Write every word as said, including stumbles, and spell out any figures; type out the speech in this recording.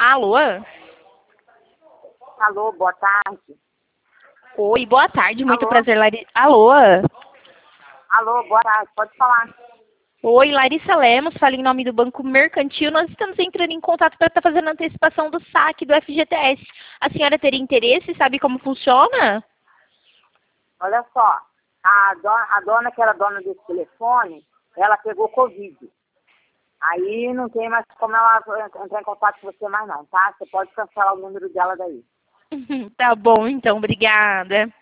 Alô? Alô, boa tarde. Oi, boa tarde, muito Alô? prazer, Larissa. Alô? Alô, boa tarde, pode falar. Oi, Larissa Lemos, fala em nome do Banco Mercantil. Nós estamos entrando em contato para estar fazendo a antecipação do saque do F G T S. A senhora teria interesse? Sabe como funciona? Olha só, a dona, a dona que era dona desse telefone, ela pegou Covid. Aí não tem mais como ela entrar em contato com você mais não, tá? Você pode cancelar o número dela daí. Tá bom, então, obrigada.